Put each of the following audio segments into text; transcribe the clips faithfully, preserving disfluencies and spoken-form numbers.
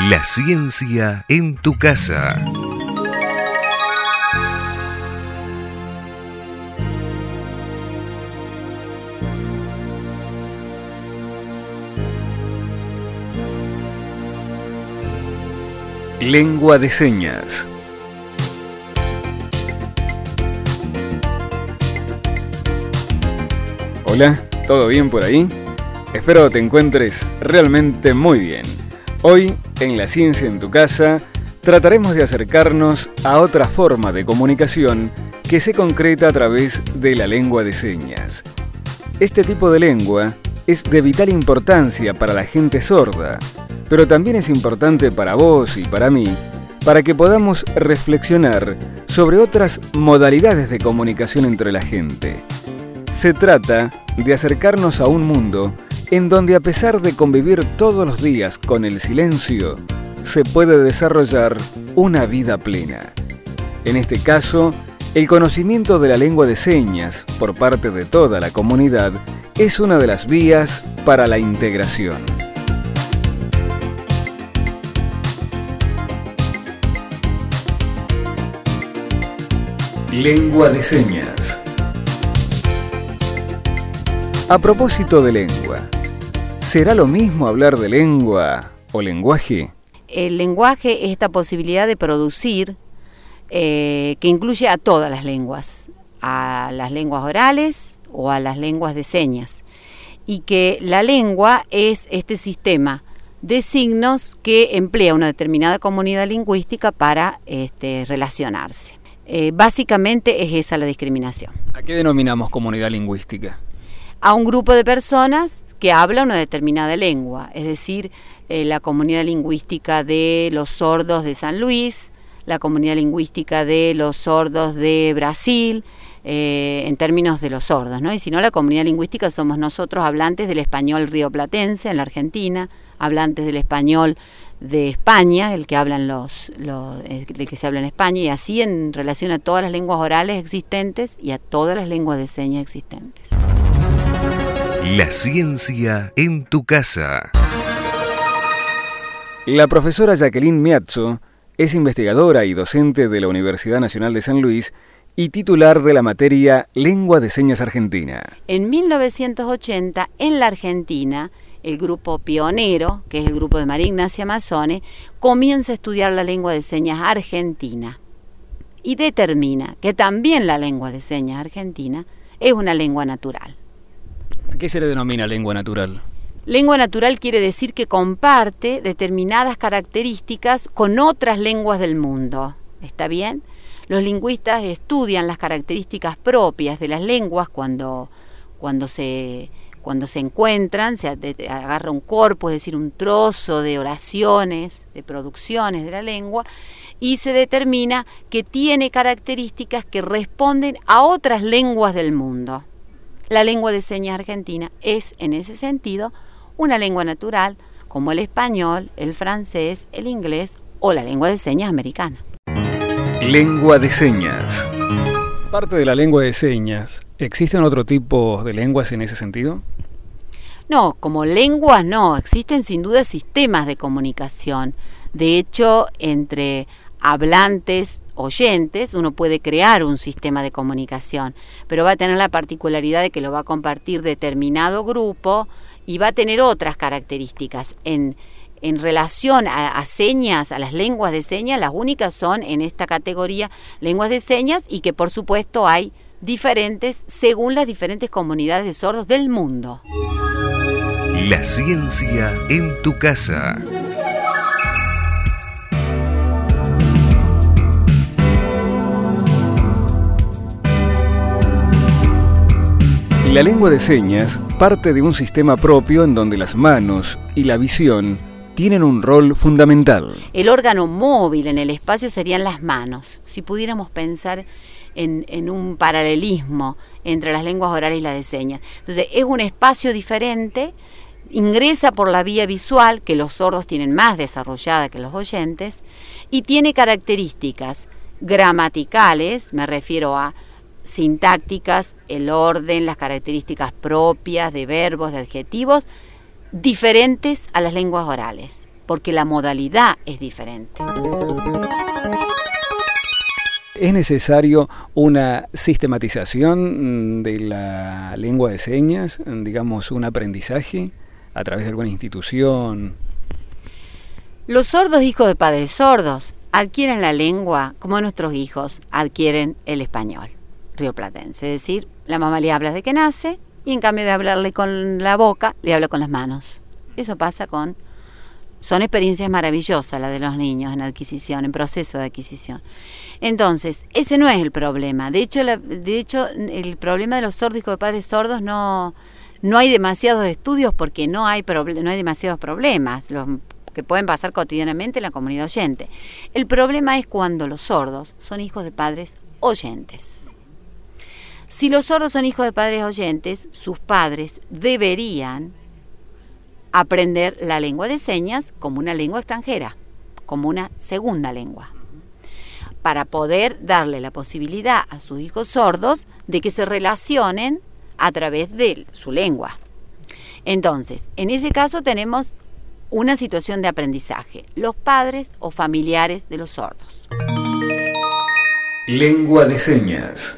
La ciencia en tu casa. Lengua de señas. Hola, ¿todo bien por ahí? Espero te encuentres realmente muy bien. Hoy, en La Ciencia en tu Casa, trataremos de acercarnos a otra forma de comunicación que se concreta a través de la lengua de señas. Este tipo de lengua es de vital importancia para la gente sorda, pero también es importante para vos y para mí, para que podamos reflexionar sobre otras modalidades de comunicación entre la gente. Se trata de acercarnos a un mundo en donde, a pesar de convivir todos los días con el silencio, se puede desarrollar una vida plena. En este caso, el conocimiento de la lengua de señas por parte de toda la comunidad es una de las vías para la integración. Lengua de señas. A propósito de lengua, ¿será lo mismo hablar de lengua o lenguaje? El lenguaje es esta posibilidad de producir eh, que incluye a todas las lenguas, a las lenguas orales o a las lenguas de señas, y que la lengua es este sistema de signos que emplea una determinada comunidad lingüística para este, relacionarse. Eh, básicamente es esa la discriminación. ¿A qué denominamos comunidad lingüística? A un grupo de personas que habla una determinada lengua, es decir, eh, la comunidad lingüística de los sordos de San Luis, la comunidad lingüística de los sordos de Brasil, eh, en términos de los sordos, ¿no? Y si no, la comunidad lingüística somos nosotros, hablantes del español rioplatense en la Argentina, hablantes del español de España, el que hablan los, los el que se habla en España, y así en relación a todas las lenguas orales existentes y a todas las lenguas de señas existentes. La ciencia en tu casa. La profesora Jacqueline Miazzo es investigadora y docente de la Universidad Nacional de San Luis y titular de la materia Lengua de Señas Argentina. En mil novecientos ochenta, en la Argentina, el grupo pionero, que es el grupo de María Ignacia Mazzone, comienza a estudiar la lengua de señas argentina y determina que también la lengua de señas argentina es una lengua natural. ¿A qué se le denomina lengua natural? Lengua natural quiere decir que comparte determinadas características con otras lenguas del mundo. ¿Está bien? Los lingüistas estudian las características propias de las lenguas cuando, cuando, se, cuando se encuentran, se agarra un corpus, es decir, un trozo de oraciones, de producciones de la lengua, y se determina que tiene características que responden a otras lenguas del mundo. La lengua de señas argentina es, en ese sentido, una lengua natural, como el español, el francés, el inglés o la lengua de señas americana. Lengua de señas. Parte de la lengua de señas, ¿existen otro tipo de lenguas en ese sentido? No, como lenguas no, existen sin duda sistemas de comunicación. De hecho, entre hablantes, oyentes, uno puede crear un sistema de comunicación, pero va a tener la particularidad de que lo va a compartir determinado grupo y va a tener otras características. En, en relación a, a señas, a las lenguas de señas, las únicas son en esta categoría lenguas de señas, y que por supuesto hay diferentes según las diferentes comunidades de sordos del mundo. La ciencia en tu casa. La lengua de señas parte de un sistema propio en donde las manos y la visión tienen un rol fundamental. El órgano móvil en el espacio serían las manos. Si pudiéramos pensar en, en un paralelismo entre las lenguas orales y las de señas. Entonces, es un espacio diferente, ingresa por la vía visual, que los sordos tienen más desarrollada que los oyentes, y tiene características gramaticales, me refiero a sintácticas, el orden, las características propias de verbos, de adjetivos, diferentes a las lenguas orales. porque la modalidad es diferente. ¿Es necesario una sistematización de la lengua de señas, digamos un aprendizaje a través de alguna institución? Los sordos hijos de padres sordos adquieren la lengua como nuestros hijos adquieren el español rioplatense. Es decir, la mamá le habla desde que nace y en cambio de hablarle con la boca, le habla con las manos. Eso pasa con... Son experiencias maravillosas las de los niños en adquisición, en proceso de adquisición. Entonces, ese no es el problema. De hecho, la, de hecho el problema de los sordos hijos de padres sordos no, no hay demasiados estudios porque no hay, proble- no hay demasiados problemas los que pueden pasar cotidianamente en la comunidad oyente. El problema es cuando los sordos son hijos de padres oyentes. Si los sordos son hijos de padres oyentes, sus padres deberían aprender la lengua de señas como una lengua extranjera, como una segunda lengua, para poder darle la posibilidad a sus hijos sordos de que se relacionen a través de su lengua. Entonces, en ese caso tenemos una situación de aprendizaje, los padres o familiares de los sordos. Lengua de señas.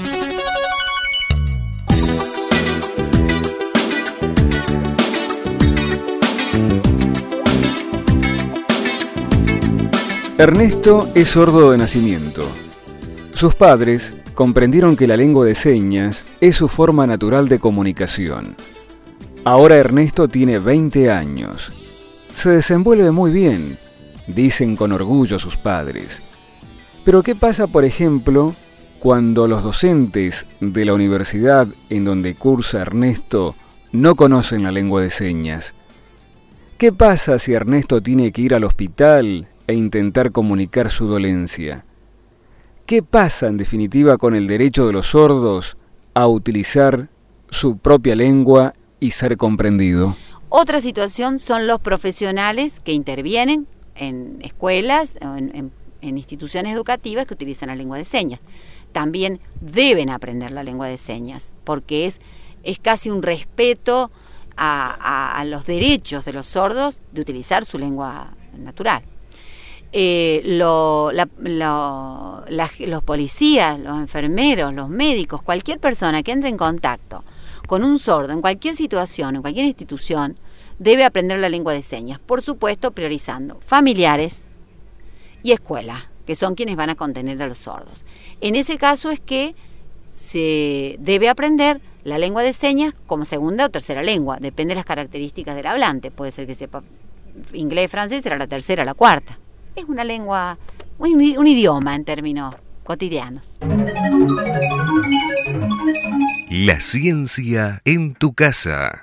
Ernesto es sordo de nacimiento. Sus padres comprendieron que la lengua de señas es su forma natural de comunicación. Ahora Ernesto tiene veinte años. Se desenvuelve muy bien, dicen con orgullo sus padres. Pero ¿qué pasa, por ejemplo, cuando los docentes de la universidad en donde cursa Ernesto no conocen la lengua de señas? ¿Qué pasa si Ernesto tiene que ir al hospital e intentar comunicar su dolencia? ¿Qué pasa, en definitiva, con el derecho de los sordos a utilizar su propia lengua y ser comprendido? Otra situación son los profesionales que intervienen en escuelas o en, en, en instituciones educativas que utilizan la lengua de señas. También deben aprender la lengua de señas, porque es, es casi un respeto a, a, a los derechos de los sordos de utilizar su lengua natural. Eh, lo, la, lo, la, los policías, los enfermeros, los médicos, cualquier persona que entre en contacto con un sordo en cualquier situación, en cualquier institución, debe aprender la lengua de señas, por supuesto priorizando familiares y escuela, que son quienes van a contener a los sordos. En ese caso es que se debe aprender la lengua de señas como segunda o tercera lengua, depende de las características del hablante, puede ser que sepa inglés, francés, será la tercera o la cuarta. Es una lengua, un, un idioma en términos cotidianos. La ciencia en tu casa.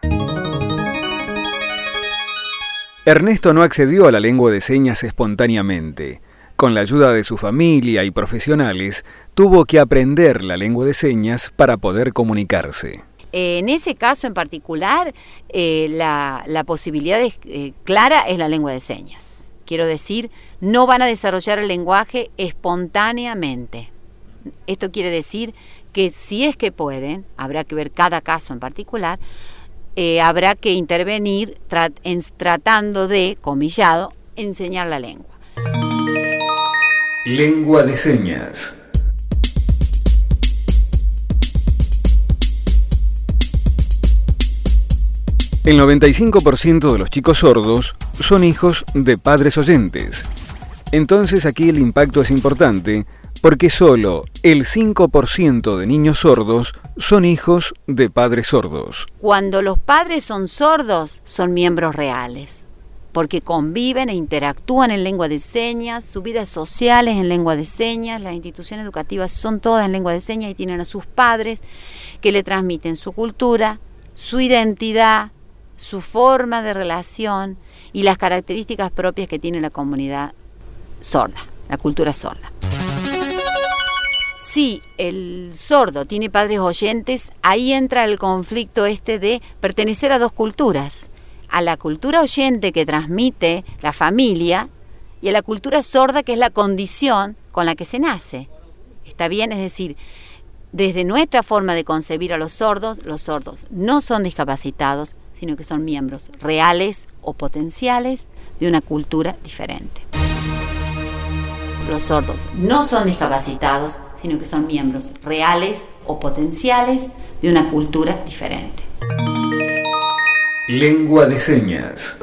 Ernesto no accedió a la lengua de señas espontáneamente. Con la ayuda de su familia y profesionales, tuvo que aprender la lengua de señas para poder comunicarse. En ese caso en particular, eh, la, la posibilidad de, eh, clara es la lengua de señas. Quiero decir, no van a desarrollar el lenguaje espontáneamente. Esto quiere decir que si es que pueden, habrá que ver cada caso en particular, eh, habrá que intervenir tra- en, tratando de, comillado, enseñar la lengua. Lengua de señas. El noventa y cinco por ciento de los chicos sordos son hijos de padres oyentes. Entonces aquí el impacto es importante porque solo el cinco por ciento de niños sordos son hijos de padres sordos. Cuando los padres son sordos, son miembros reales, porque conviven e interactúan en lengua de señas, su vida social es en lengua de señas, las instituciones educativas son todas en lengua de señas y tienen a sus padres que le transmiten su cultura, su identidad, su forma de relación y las características propias que tiene la comunidad sorda, la cultura sorda. Si el sordo tiene padres oyentes, ahí entra el conflicto este de pertenecer a dos culturas, a la cultura oyente que transmite la familia y a la cultura sorda que es la condición con la que se nace. ¿Está bien? Es decir, desde nuestra forma de concebir a los sordos, los sordos no son discapacitados, sino que son miembros reales o potenciales de una cultura diferente. Los sordos no son discapacitados, sino que son miembros reales o potenciales de una cultura diferente. Lengua de señas.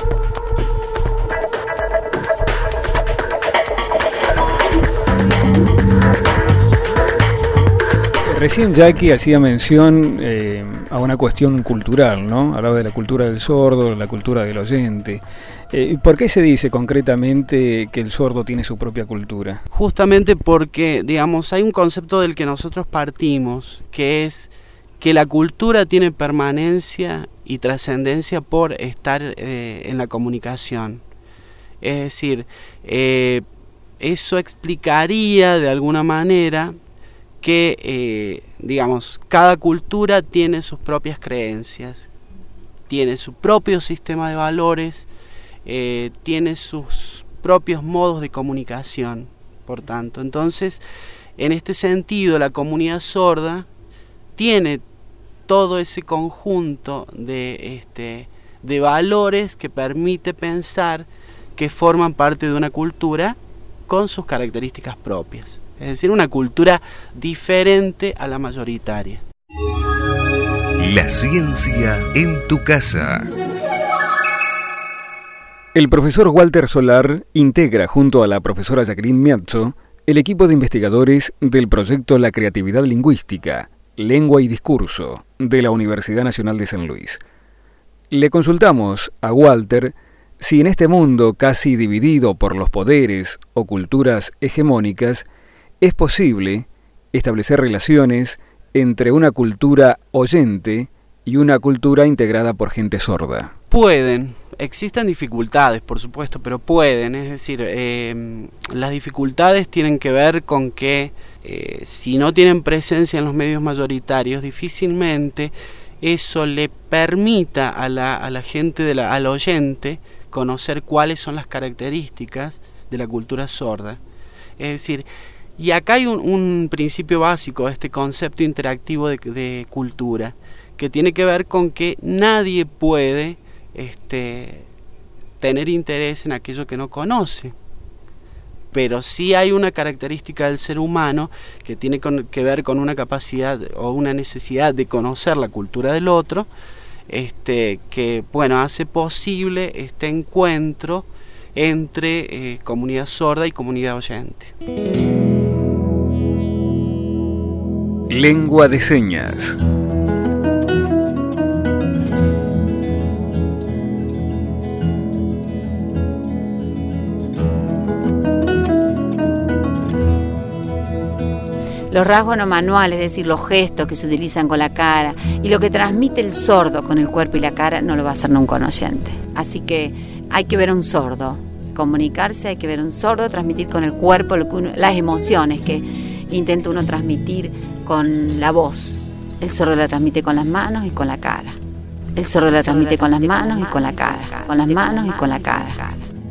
Recién Jackie hacía mención eh, a una cuestión cultural, ¿no? Hablaba de la cultura del sordo, la cultura del oyente. Eh, ¿Por qué se dice concretamente que el sordo tiene su propia cultura? Justamente porque, digamos, hay un concepto del que nosotros partimos, que es que la cultura tiene permanencia y trascendencia por estar eh, en la comunicación. Es decir, eh, eso explicaría de alguna manera que, eh, digamos, cada cultura tiene sus propias creencias, tiene su propio sistema de valores, eh, tiene sus propios modos de comunicación, por tanto. Entonces, en este sentido, la comunidad sorda tiene todo ese conjunto de, este, de valores que permite pensar que forman parte de una cultura con sus características propias. Es decir, una cultura diferente a la mayoritaria. La ciencia en tu casa. El profesor Walter Solar integra junto a la profesora Jacqueline Miazzo el equipo de investigadores del proyecto La Creatividad Lingüística, Lengua y Discurso de la Universidad Nacional de San Luis. Le consultamos a Walter si en este mundo casi dividido por los poderes o culturas hegemónicas es posible establecer relaciones entre una cultura oyente y una cultura integrada por gente sorda. Pueden, existen dificultades, por supuesto, pero pueden, es decir, eh, las dificultades tienen que ver con que eh, si no tienen presencia en los medios mayoritarios, difícilmente eso le permita a la, a la gente, de la, al oyente, conocer cuáles son las características de la cultura sorda. Es decir, y acá hay un, un principio básico de este concepto interactivo de, de cultura, que tiene que ver con que nadie puede este, tener interés en aquello que no conoce. Pero sí hay una característica del ser humano que tiene con, que ver con una capacidad o una necesidad de conocer la cultura del otro, este, que bueno, hace posible este encuentro entre eh, comunidad sorda y comunidad oyente. Lengua de señas. Los rasgos no manuales, es decir, los gestos que se utilizan con la cara y lo que transmite el sordo con el cuerpo y la cara no lo va a hacer nunca un oyente. Así que hay que ver a un sordo, comunicarse, hay que ver a un sordo, transmitir con el cuerpo lo que uno, las emociones que intenta uno transmitir con la voz. El sordo la transmite con las manos y con la cara. El sordo la transmite con las manos y con la cara. Con las manos y con la cara.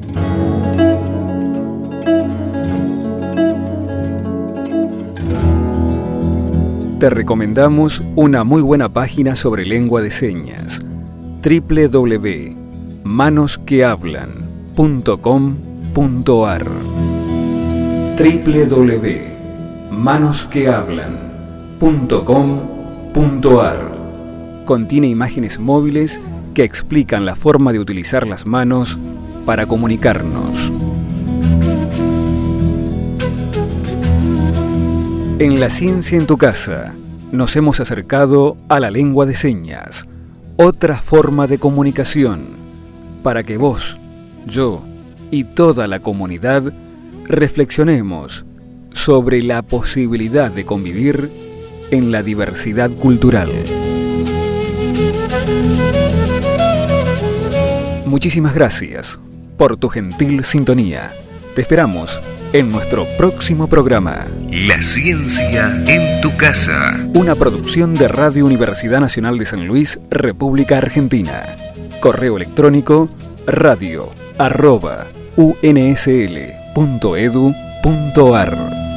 Te recomendamos una muy buena página sobre lengua de señas, doble u doble u doble u punto manos que hablan punto com punto a r, doble u doble u doble u punto manos que hablan punto com punto a r. Contiene imágenes móviles que explican la forma de utilizar las manos para comunicarnos. En La Ciencia en tu Casa nos hemos acercado a la lengua de señas, otra forma de comunicación, para que vos, yo y toda la comunidad reflexionemos sobre la posibilidad de convivir en la diversidad cultural. Muchísimas gracias por tu gentil sintonía. Te esperamos en nuestro próximo programa. La ciencia en tu casa. Una producción de Radio Universidad Nacional de San Luis, República Argentina. Correo electrónico radio arroba u n s l punto e d u punto a r.